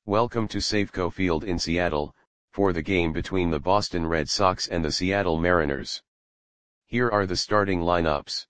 Welcome to Safeco Field in Seattle, for the game between the Boston Red Sox and the Seattle Mariners. Here are the starting lineups.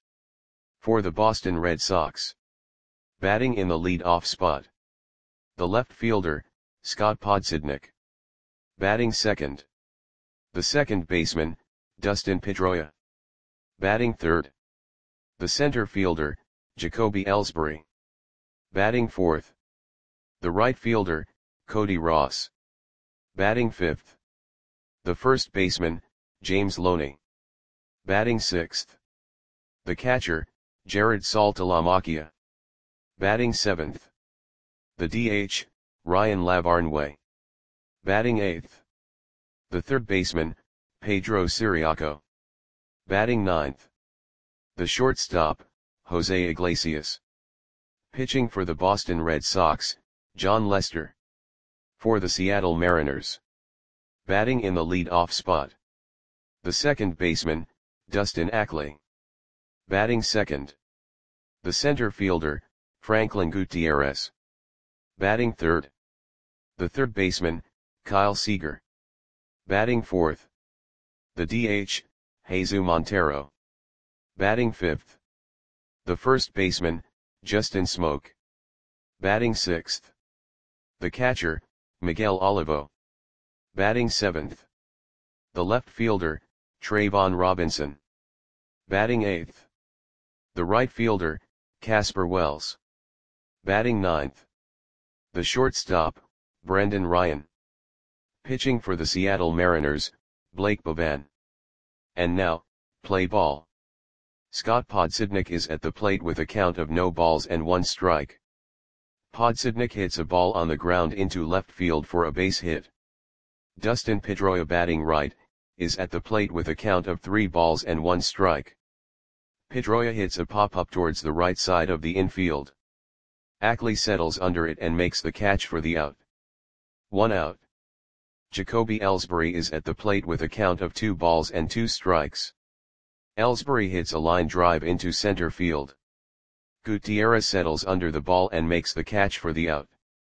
For the Boston Red Sox. Batting in the lead-off spot. The left fielder, Scott Podsednik. Batting second. The second baseman, Dustin Pedroia. Batting third. The center fielder, Jacoby Ellsbury. Batting fourth. The right fielder, Cody Ross. Batting fifth. The first baseman, James Loney. Batting sixth. The catcher, Jared Saltalamacchia. Batting seventh. The DH, Ryan Lavarnway. Batting eighth. The third baseman, Pedro Ciriaco. Batting ninth. The shortstop, Jose Iglesias. Pitching for the Boston Red Sox, Jon Lester. For the Seattle Mariners. Batting in the lead-off spot. The second baseman, Dustin Ackley. Batting second. The center fielder, Franklin Gutierrez. Batting third. The third baseman, Kyle Seager. Batting fourth. The DH, Jesus Montero. Batting fifth. The first baseman, Justin Smoak. Batting sixth. The catcher, Miguel Olivo. Batting seventh. The left fielder, Trayvon Robinson. Batting eighth. The right fielder, Casper Wells. Batting ninth. The shortstop, Brendan Ryan. Pitching for the Seattle Mariners, Blake Boban. And now, play ball. Scott Podsednik is at the plate with a count of no balls and 1 strike. Podsednik hits a ball on the ground into left field for a base hit. Dustin Pedroia, batting right, is at the plate with a count of 3 balls and 1 strike. Pedroia hits a pop-up towards the right side of the infield. Ackley settles under it and makes the catch for the out. 1 out. Jacoby Ellsbury is at the plate with a count of 2 balls and 2 strikes. Ellsbury hits a line drive into center field. Gutierrez settles under the ball and makes the catch for the out.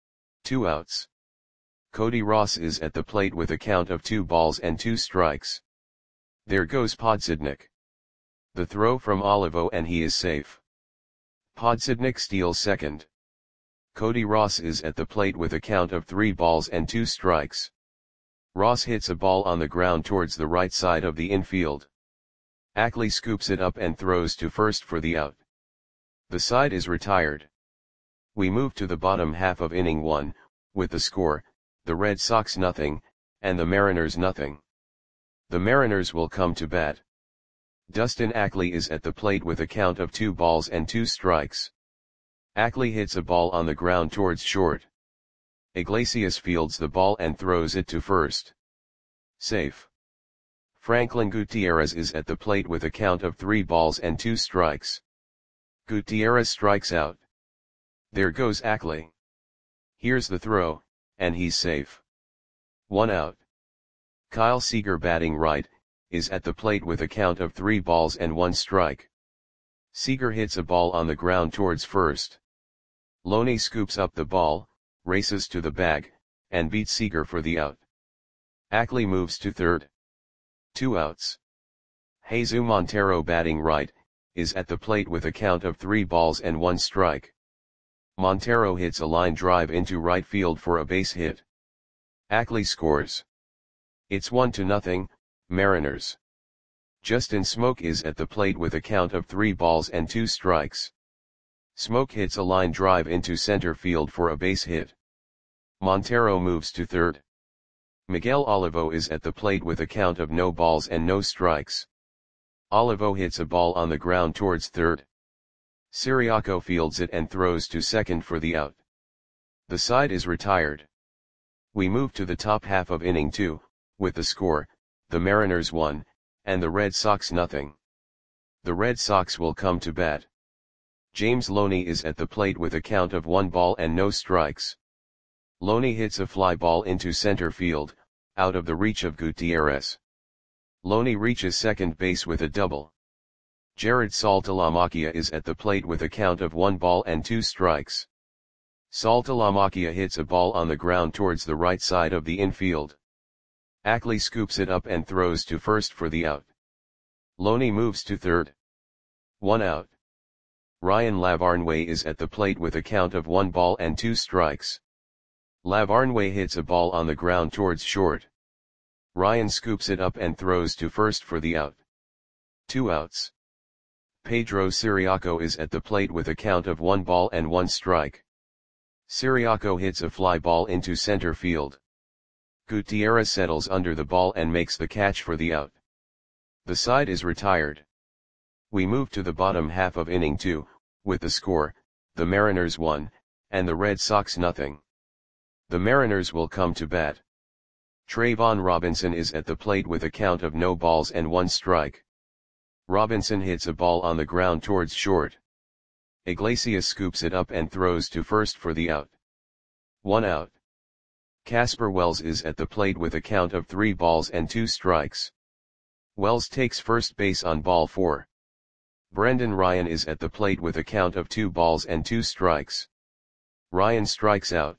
2 outs. Cody Ross is at the plate with a count of 2 balls and 2 strikes. There goes Podsednik. The throw from Olivo and he is safe. Podsednik steals second. Cody Ross is at the plate with a count of 3 balls and 2 strikes. Ross hits a ball on the ground towards the right side of the infield. Ackley scoops it up and throws to first for the out. The side is retired. We move to the bottom half of inning 1, with the score, the Red Sox 0, and the Mariners 0. The Mariners will come to bat. Dustin Ackley is at the plate with a count of 2 balls and 2 strikes. Ackley hits a ball on the ground towards short. Iglesias fields the ball and throws it to first. Safe. Franklin Gutierrez is at the plate with a count of 3 balls and 2 strikes. Gutierrez strikes out. There goes Ackley. Here's the throw, and he's safe. 1 out. Kyle Seager, batting right, is at the plate with a count of 3 balls and 1 strike. Seager hits a ball on the ground towards first. Loney scoops up the ball, races to the bag, and beats Seager for the out. Ackley moves to third. 2 outs. Jesus Montero, batting right, is at the plate with a count of 3 balls and 1 strike. Montero hits a line drive into right field for a base hit. Ackley scores. It's 1-0, Mariners. Justin Smoak is at the plate with a count of 3 balls and 2 strikes. Smoak hits a line drive into center field for a base hit. Montero moves to third. Miguel Olivo is at the plate with a count of no balls and no strikes. Olivo hits a ball on the ground towards third. Ciriaco fields it and throws to second for the out. The side is retired. We move to the top half of inning 2, with the score, the Mariners 1, and the Red Sox 0. The Red Sox will come to bat. James Loney is at the plate with a count of 1 ball and no strikes. Loney hits a fly ball into center field, out of the reach of Gutierrez. Loney reaches second base with a double. Jared Saltalamacchia is at the plate with a count of 1 ball and 2 strikes. Saltalamacchia hits a ball on the ground towards the right side of the infield. Ackley scoops it up and throws to first for the out. Loney moves to third. 1 out. Ryan Lavarnway is at the plate with a count of 1 ball and 2 strikes. Lavarnway hits a ball on the ground towards short. Ryan scoops it up and throws to first for the out. 2 outs. Pedro Ciriaco is at the plate with a count of 1 ball and 1 strike. Ciriaco hits a fly ball into center field. Gutierrez settles under the ball and makes the catch for the out. The side is retired. We move to the bottom half of inning 2, with the score, the Mariners 1, and the Red Sox nothing. The Mariners will come to bat. Trayvon Robinson is at the plate with a count of no balls and 1 strike. Robinson hits a ball on the ground towards short. Iglesias scoops it up and throws to first for the out. 1 out. Casper Wells is at the plate with a count of 3 balls and 2 strikes. Wells takes first base on ball 4. Brendan Ryan is at the plate with a count of 2 balls and 2 strikes. Ryan strikes out.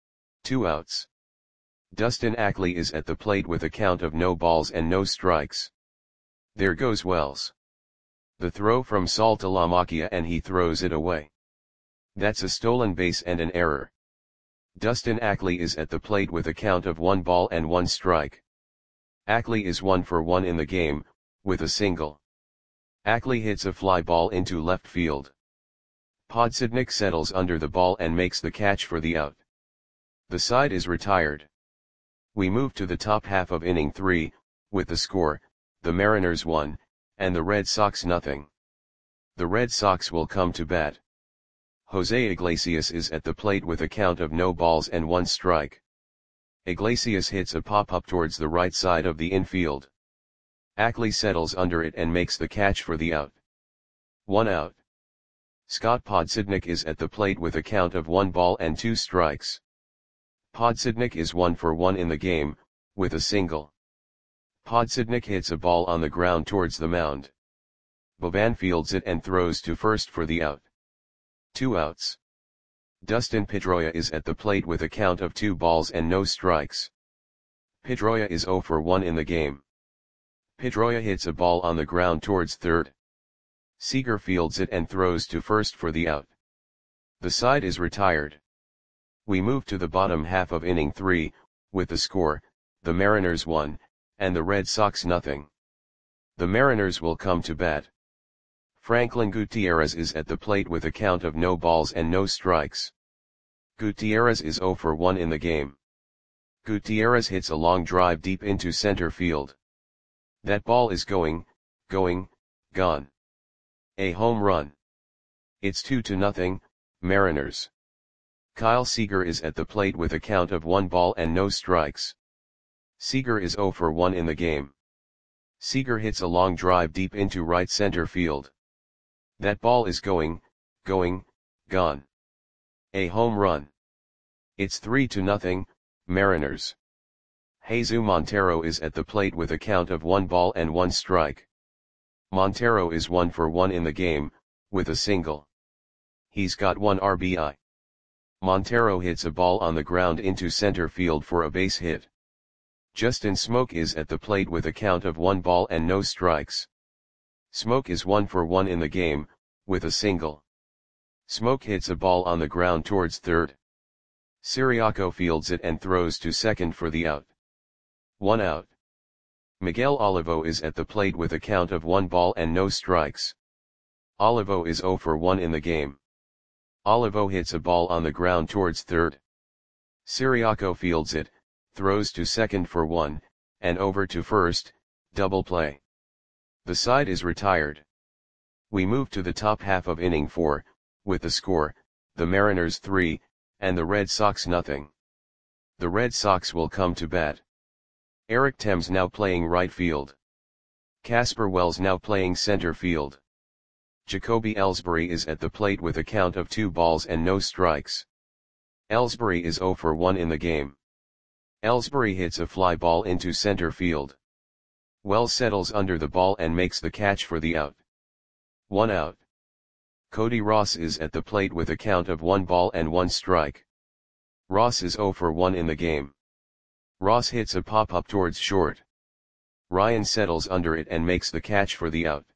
2 outs. Dustin Ackley is at the plate with a count of no balls and no strikes. There goes Wells. The throw from Saltalamacchia and he throws it away. That's a stolen base and an error. Dustin Ackley is at the plate with a count of 1 ball and 1 strike. Ackley is 1 for 1 in the game, with a single. Ackley hits a fly ball into left field. Podsednik settles under the ball and makes the catch for the out. The side is retired. We move to the top half of inning 3, with the score, the Mariners 1, and the Red Sox nothing. The Red Sox will come to bat. Jose Iglesias is at the plate with a count of no balls and 1 strike. Iglesias hits a pop-up towards the right side of the infield. Ackley settles under it and makes the catch for the out. 1 out. Scott Podsednik is at the plate with a count of 1 ball and 2 strikes. Podsednik is 1 for 1 in the game, with a single. Podsednik hits a ball on the ground towards the mound. Boban fields it and throws to first for the out. 2 outs. Dustin Pedroia is at the plate with a count of 2 balls and no strikes. Pedroia is 0 for 1 in the game. Pedroia hits a ball on the ground towards third. Seager fields it and throws to first for the out. The side is retired. We move to the bottom half of inning 3, with the score, the Mariners 1, and the Red Sox nothing. The Mariners will come to bat. Franklin Gutierrez is at the plate with a count of no balls and no strikes. Gutierrez is 0 for 1 in the game. Gutierrez hits a long drive deep into center field. That ball is going, gone. A home run. It's 2-0, Mariners. Kyle Seager is at the plate with a count of 1 ball and no strikes. Seager is 0 for 1 in the game. Seager hits a long drive deep into right center field. That ball is going, gone. A home run. It's 3-0, Mariners. Jesus Montero is at the plate with a count of 1 ball and 1 strike. Montero is 1 for 1 in the game, with a single. He's got 1 RBI. Montero hits a ball on the ground into center field for a base hit. Justin Smoke is at the plate with a count of 1 ball and no strikes. Smoke is 1 for 1 in the game, with a single. Smoke hits a ball on the ground towards third. Ciriaco fields it and throws to second for the out. 1 out. Miguel Olivo is at the plate with a count of 1 ball and no strikes. Olivo is 0 for 1 in the game. Olivo hits a ball on the ground towards third. Ciriaco fields it, throws to second for 1, and over to first, double play. The side is retired. We move to the top half of inning 4, with the score, the Mariners 3, and the Red Sox nothing. The Red Sox will come to bat. Eric Thames now playing right field. Casper Wells now playing center field. Jacoby Ellsbury is at the plate with a count of 2 balls and no strikes. Ellsbury is 0 for 1 in the game. Ellsbury hits a fly ball into center field. Wells settles under the ball and makes the catch for the out. 1 out. Cody Ross is at the plate with a count of 1 ball and 1 strike. Ross is 0 for 1 in the game. Ross hits a pop-up towards short. Ryan settles under it and makes the catch for the out.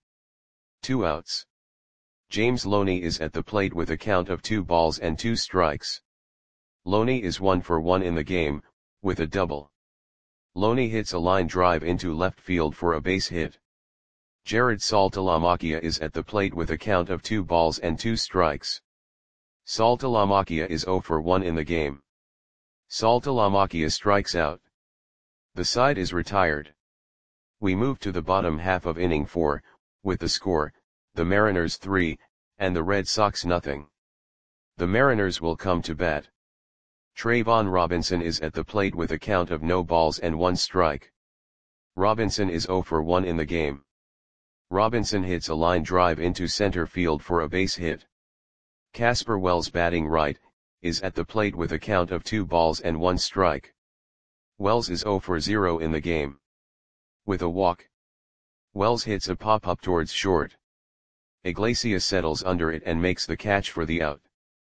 2 outs. James Loney is at the plate with a count of 2 balls and 2 strikes. Loney is 1 for 1 in the game, with a double. Loney hits a line drive into left field for a base hit. Jared Saltalamacchia is at the plate with a count of 2 balls and 2 strikes. Saltalamacchia is 0 for 1 in the game. Saltalamacchia strikes out. The side is retired. We move to the bottom half of inning 4, with the score, the Mariners 3, and the Red Sox nothing. The Mariners will come to bat. Trayvon Robinson is at the plate with a count of no balls and 1 strike. Robinson is 0 for 1 in the game. Robinson hits a line drive into center field for a base hit. Casper Wells, batting right, is at the plate with a count of 2 balls and 1 strike. Wells is 0 for 0 in the game. With a walk, Wells hits a pop-up towards short. Iglesias settles under it and makes the catch for the out.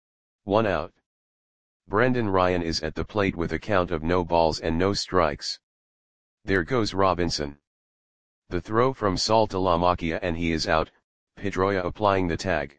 1 out. Brendan Ryan is at the plate with a count of no balls and no strikes. There goes Robinson. The throw from Saltalamacchia and he is out, Pedroia applying the tag.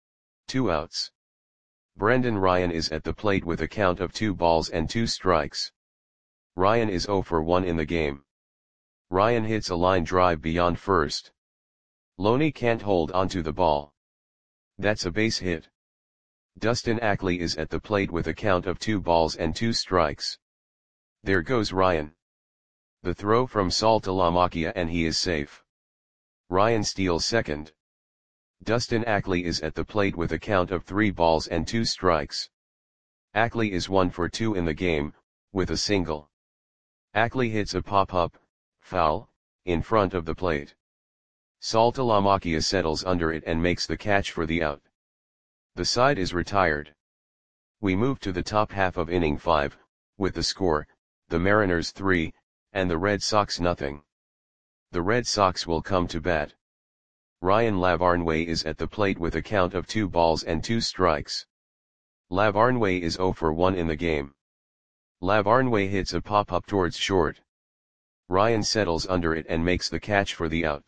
2 outs. Brendan Ryan is at the plate with a count of 2 balls and 2 strikes. Ryan is 0 for 1 in the game. Ryan hits a line drive beyond first. Loney can't hold onto the ball. That's a base hit. Dustin Ackley is at the plate with a count of 2 balls and 2 strikes. There goes Ryan. The throw from Saltalamacchia and he is safe. Ryan steals second. Dustin Ackley is at the plate with a count of 3 balls and 2 strikes. Ackley is 1 for 2 in the game, with a single. Ackley hits a pop-up, foul, in front of the plate. Saltalamacchia settles under it and makes the catch for the out. The side is retired. We move to the top half of inning 5, with the score, the Mariners 3, and the Red Sox nothing. The Red Sox will come to bat. Ryan Lavarnway is at the plate with a count of 2 balls and 2 strikes. Lavarnway is 0 for 1 in the game. Lavarnway hits a pop-up towards short. Ryan settles under it and makes the catch for the out.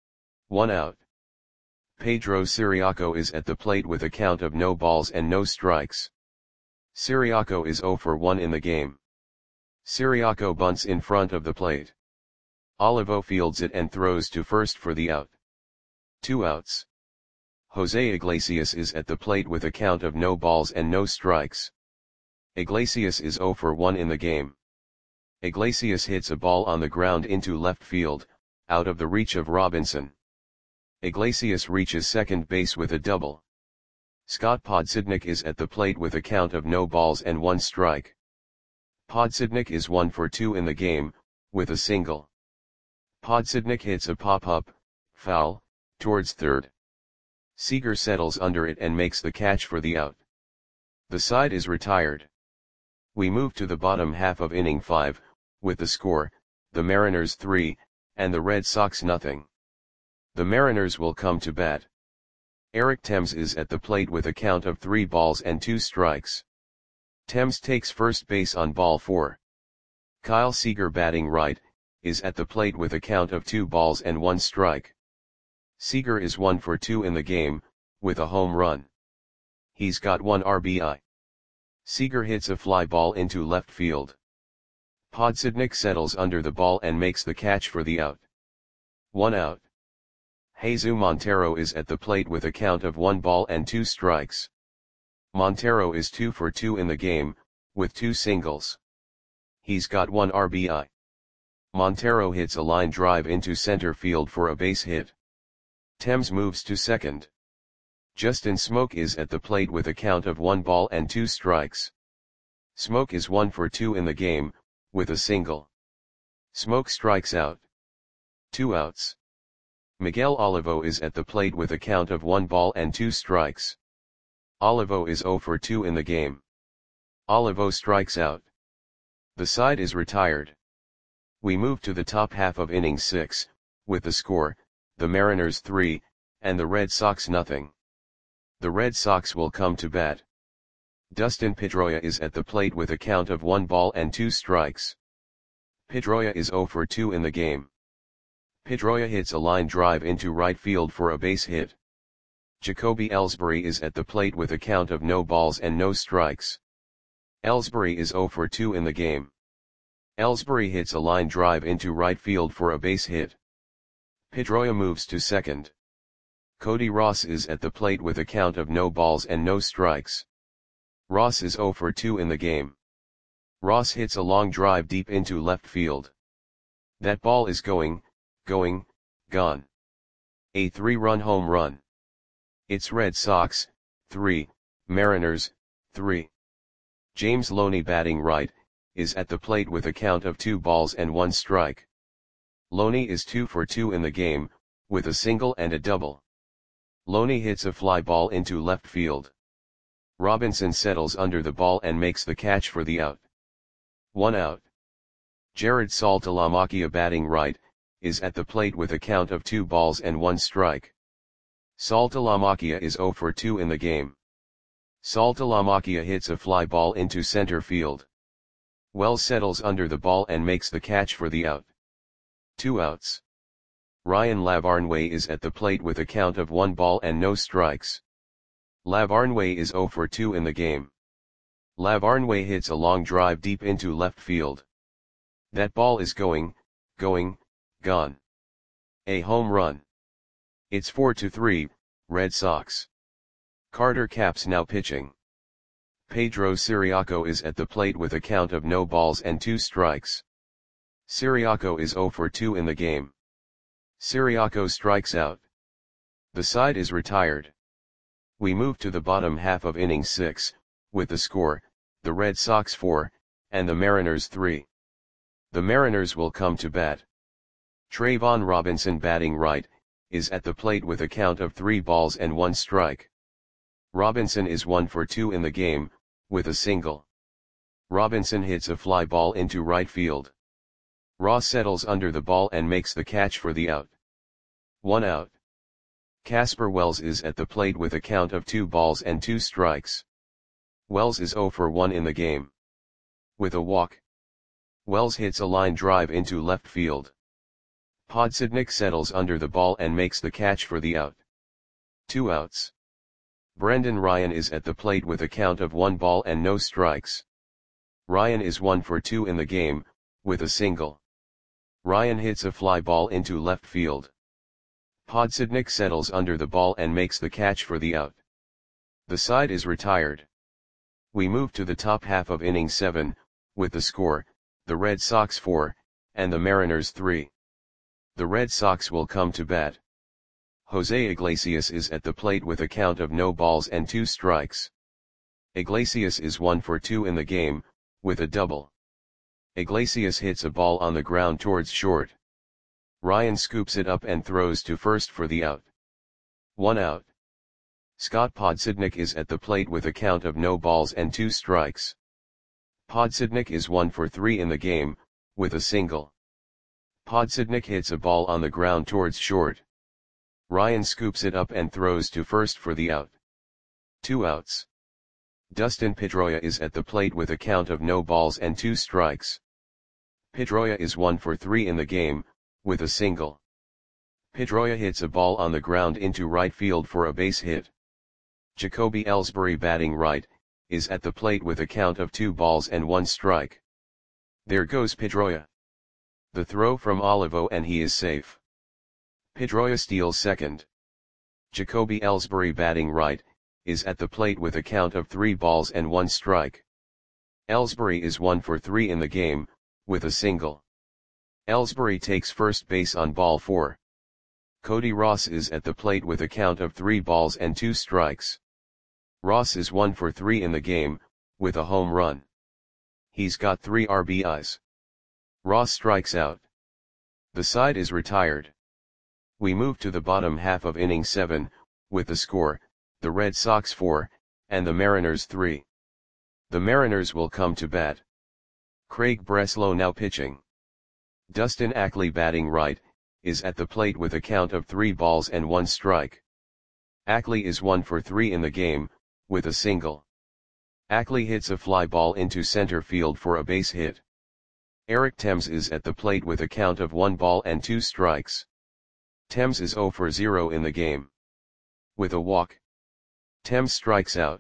1 out. Pedro Siriaco is at the plate with a count of no balls and no strikes. Siriaco is 0 for 1 in the game. Siriaco bunts in front of the plate. Olivo fields it and throws to first for the out. 2 outs. Jose Iglesias is at the plate with a count of no balls and no strikes. Iglesias is 0 for 1 in the game. Iglesias hits a ball on the ground into left field, out of the reach of Robinson. Iglesias reaches second base with a double. Scott Podsednik is at the plate with a count of no balls and 1 strike. Podsednik is 1 for 2 in the game, with a single. Podsednik hits a pop-up, foul, towards third. Seager settles under it and makes the catch for the out. The side is retired. We move to the bottom half of inning 5, with the score, the Mariners 3, and the Red Sox nothing. The Mariners will come to bat. Eric Thames is at the plate with a count of 3 balls and 2 strikes. Thames takes first base on ball 4. Kyle Seager, batting right, is at the plate with a count of 2 balls and 1 strike. Seager is 1 for 2 in the game, with a home run. He's got 1 RBI. Seager hits a fly ball into left field. Podsednik settles under the ball and makes the catch for the out. 1 out. Jesus Montero is at the plate with a count of 1 ball and 2 strikes. Montero is 2 for 2 in the game, with 2 singles. He's got 1 RBI. Montero hits a line drive into center field for a base hit. Thames moves to second. Justin Smoke is at the plate with a count of 1 ball and 2 strikes. Smoke is 1 for 2 in the game, with a single. Smoke strikes out. 2 outs. Miguel Olivo is at the plate with a count of 1 ball and 2 strikes. Olivo is 0 for 2 in the game. Olivo strikes out. The side is retired. We move to the top half of inning 6, with the score, the Mariners 3, and the Red Sox nothing. The Red Sox will come to bat. Dustin Pedroia is at the plate with a count of 1 ball and 2 strikes. Pedroia is 0 for 2 in the game. Pedroia hits a line drive into right field for a base hit. Jacoby Ellsbury is at the plate with a count of no balls and no strikes. Ellsbury is 0 for 2 in the game. Ellsbury hits a line drive into right field for a base hit. Pedroia moves to second. Cody Ross is at the plate with a count of no balls and no strikes. Ross is 0 for 2 in the game. Ross hits a long drive deep into left field. That ball is going, gone. A 3-run home run. It's Red Sox, 3, Mariners, 3. James Loney batting right, is at the plate with a count of 2 balls and 1 strike. Loney is 2 for 2 in the game, with a single and a double. Loney hits a fly ball into left field. Robinson settles under the ball and makes the catch for the out. 1 out. Jared Saltalamacchia batting right, is at the plate with a count of 2 balls and 1 strike. Saltalamacchia is 0 for 2 in the game. Saltalamacchia hits a fly ball into center field. Wells settles under the ball and makes the catch for the out. 2 outs. Ryan Lavarnway is at the plate with a count of 1 ball and no strikes. Lavarnway is 0 for 2 in the game. Lavarnway hits a long drive deep into left field. That ball is going, gone. A home run. It's 4-3, Red Sox. Carter Capps now pitching. Pedro Ciriaco is at the plate with a count of no balls and 2 strikes. Ciriaco is 0 for 2 in the game. Ciriaco strikes out. The side is retired. We move to the bottom half of inning 6, with the score, the Red Sox 4, and the Mariners 3. The Mariners will come to bat. Trayvon Robinson batting right, is at the plate with a count of 3 balls and 1 strike. Robinson is 1 for 2 in the game, with a single. Robinson hits a fly ball into right field. Ross settles under the ball and makes the catch for the out. 1 out. Casper Wells is at the plate with a count of 2 balls and 2 strikes. Wells is 0 for 1 in the game. With a walk. Wells hits a line drive into left field. Podsednik settles under the ball and makes the catch for the out. 2 outs. Brendan Ryan is at the plate with a count of 1 ball and no strikes. Ryan is 1 for 2 in the game, with a single. Ryan hits a fly ball into left field. Podsednik settles under the ball and makes the catch for the out. The side is retired. We move to the top half of inning 7, with the score, the Red Sox 4, and the Mariners 3. The Red Sox will come to bat. Jose Iglesias is at the plate with a count of no balls and 2 strikes. Iglesias is 1 for 2 in the game, with a double. Iglesias hits a ball on the ground towards short. Ryan scoops it up and throws to first for the out. 1 out. Scott Podsednik is at the plate with a count of no balls and 2 strikes. Podsednik is 1 for 3 in the game, with a single. Podsednik hits a ball on the ground towards short. Ryan scoops it up and throws to first for the out. 2 outs. Dustin Pedroia is at the plate with a count of no balls and 2 strikes. Pedroia is 1 for 3 in the game, with a single. Pedroia hits a ball on the ground into right field for a base hit. Jacoby Ellsbury batting right, is at the plate with a count of 2 balls and 1 strike. There goes Pedroia. The throw from Olivo and he is safe. Pedroia steals second. Jacoby Ellsbury batting right, is at the plate with a count of 3 balls and 1 strike. Ellsbury is 1 for 3 in the game, with a single. Ellsbury takes first base on ball 4. Cody Ross is at the plate with a count of 3 balls and 2 strikes. Ross is 1 for 3 in the game, with a home run. He's got 3 RBIs. Ross strikes out. The side is retired. We move to the bottom half of inning 7, with the score, the Red Sox 4, and the Mariners 3. The Mariners will come to bat. Craig Breslow now pitching. Dustin Ackley batting right, is at the plate with a count of 3 balls and 1 strike. Ackley is 1 for 3 in the game, with a single. Ackley hits a fly ball into center field for a base hit. Eric Thames is at the plate with a count of 1 ball and 2 strikes. Thames is 0 for 0 in the game. With a walk, Thames strikes out.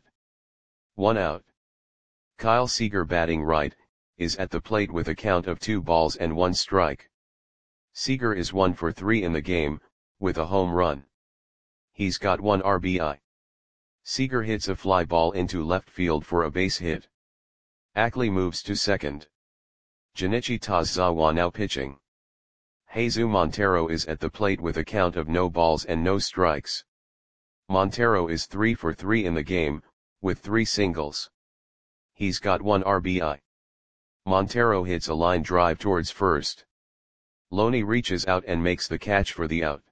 1 out. Kyle Seager, batting right, is at the plate with a count of 2 balls and 1 strike. Seager is 1 for 3 in the game, with a home run. He's got 1 RBI. Seager hits a fly ball into left field for a base hit. Ackley moves to second. Junichi Tazawa now pitching. Jesus Montero is at the plate with a count of no balls and no strikes. Montero is 3 for 3 in the game, with 3 singles. He's got 1 RBI. Montero hits a line drive towards first. Loney reaches out and makes the catch for the out.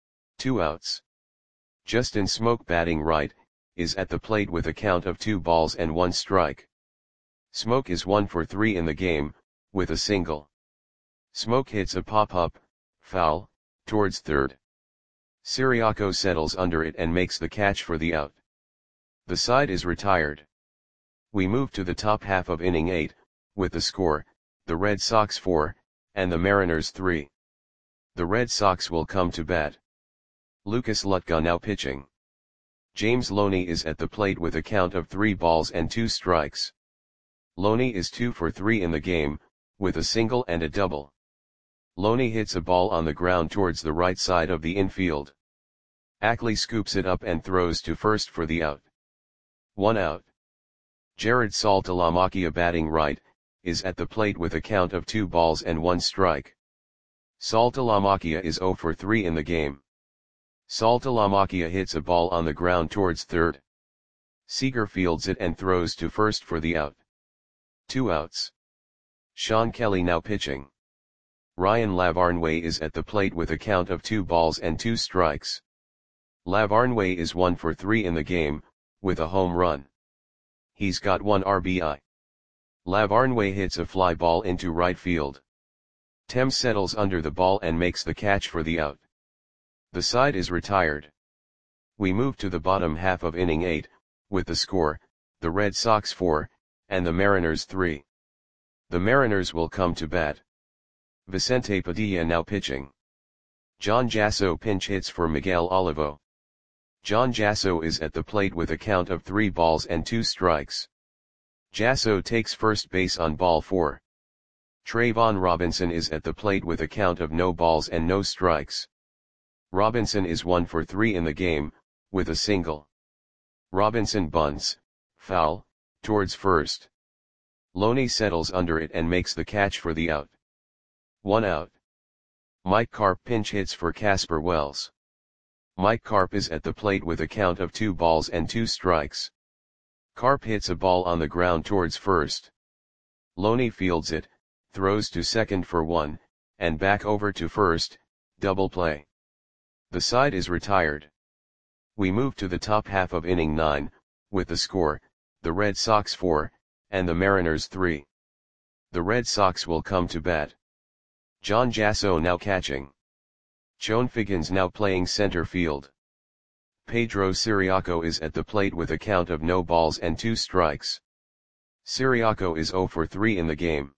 2 outs. Justin Smoke, batting right, is at the plate with a count of 2 balls and 1 strike. Smoke is 1 for 3 in the game, with a single. Smoke hits a pop-up, foul, towards third. Siriaco settles under it and makes the catch for the out. The side is retired. We move to the top half of inning 8, with the score, the Red Sox 4, and the Mariners 3. The Red Sox will come to bat. Lucas Lutka now pitching. James Loney is at the plate with a count of 3 balls and 2 strikes. Loney is 2 for 3 in the game, with a single and a double. Loney hits a ball on the ground towards the right side of the infield. Ackley scoops it up and throws to first for the out. 1 out. Jared Saltalamacchia, batting right, is at the plate with a count of 2 balls and 1 strike. Saltalamacchia is 0 for 3 in the game. Saltalamacchia hits a ball on the ground towards third. Seager fields it and throws to first for the out. 2 outs. Sean Kelly now pitching. Ryan Lavarnway is at the plate with a count of 2 balls and 2 strikes. Lavarnway is 1 for 3 in the game, with a home run. He's got 1 RBI. Lavarnway hits a fly ball into right field. Thames settles under the ball and makes the catch for the out. The side is retired. We move to the bottom half of inning 8, with the score, the Red Sox 4, and the Mariners 3. The Mariners will come to bat. Vicente Padilla now pitching. John Jasso pinch hits for Miguel Olivo. John Jasso is at the plate with a count of 3 balls and 2 strikes. Jasso takes first base on ball 4. Trayvon Robinson is at the plate with a count of no balls and no strikes. Robinson is 1 for 3 in the game, with a single. Robinson bunts, foul, towards first. Loney settles under it and makes the catch for the out. 1 out. Mike Carp pinch hits for Casper Wells. Mike Carp is at the plate with a count of 2 balls and 2 strikes. Carp hits a ball on the ground towards first. Loney fields it, throws to second for 1, and back over to first, double play. The side is retired. We move to the top half of inning 9, with the score, the Red Sox 4, and the Mariners 3. The Red Sox will come to bat. John Jasso now catching. Chone Figgins now playing center field. Pedro Siriaco is at the plate with a count of no balls and 2 strikes. Siriaco is 0 for 3 in the game.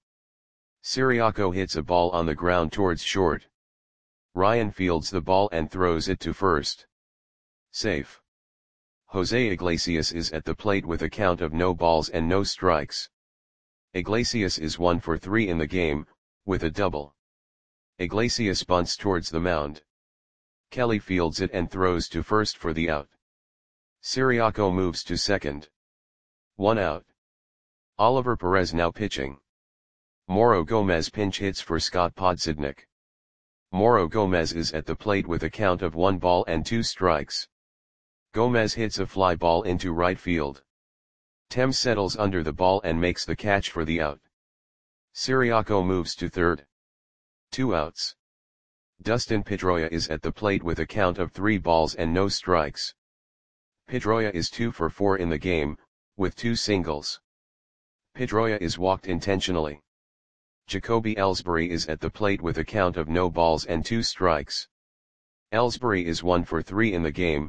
Siriaco hits a ball on the ground towards short. Ryan fields the ball and throws it to first. Safe. Jose Iglesias is at the plate with a count of no balls and no strikes. Iglesias is 1 for 3 in the game, with a double. Iglesias bunts towards the mound. Kelly fields it and throws to first for the out. Siriaco moves to second. 1 out. Oliver Perez now pitching. Moro Gomez pinch hits for Scott Podsednik. Moro Gomez is at the plate with a count of 1 ball and 2 strikes. Gomez hits a fly ball into right field. Thames settles under the ball and makes the catch for the out. Siriaco moves to third. 2 outs. Dustin Pedroia is at the plate with a count of 3 balls and no strikes. Pedroia is 2 for 4 in the game, with 2 singles. Pedroia is walked intentionally. Jacoby Ellsbury is at the plate with a count of no balls and 2 strikes. Ellsbury is 1 for 3 in the game,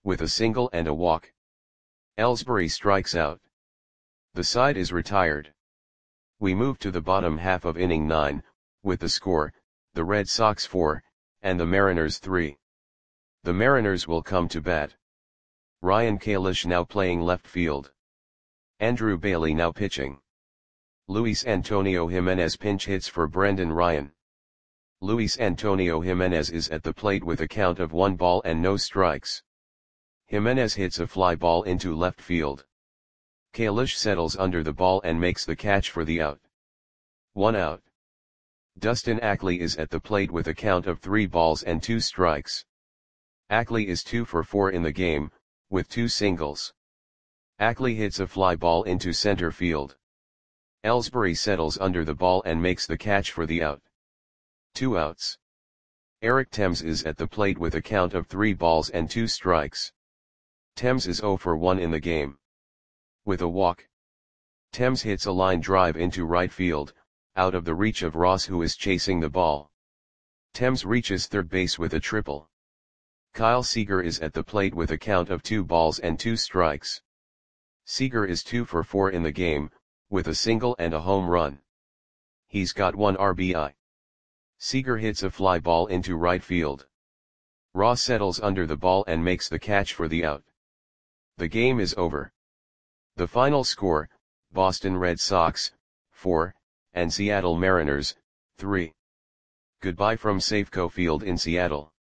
with a single and a walk. Ellsbury strikes out. The side is retired. We move to the bottom half of inning 9, with the score, the Red Sox 4, and the Mariners 3. The Mariners will come to bat. Ryan Kalish now playing left field. Andrew Bailey now pitching. Luis Antonio Jimenez pinch hits for Brendan Ryan. Luis Antonio Jimenez is at the plate with a count of 1 ball and no strikes. Jimenez hits a fly ball into left field. Kalish settles under the ball and makes the catch for the out. 1 out. Dustin Ackley is at the plate with a count of 3 balls and 2 strikes. Ackley is 2 for 4 in the game, with 2 singles. Ackley hits a fly ball into center field. Ellsbury settles under the ball and makes the catch for the out. 2 outs. Eric Thames is at the plate with a count of 3 balls and 2 strikes. Thames is 0 for 1 in the game. With a walk. Thames hits a line drive into right field, out of the reach of Ross, who is chasing the ball. Thames reaches third base with a triple. Kyle Seager is at the plate with a count of 2 balls and 2 strikes. Seager is 2 for 4 in the game, with a single and a home run. He's got 1 RBI. Seager hits a fly ball into right field. Ross settles under the ball and makes the catch for the out. The game is over. The final score, Boston Red Sox, 4, and Seattle Mariners, 3. Goodbye from Safeco Field in Seattle.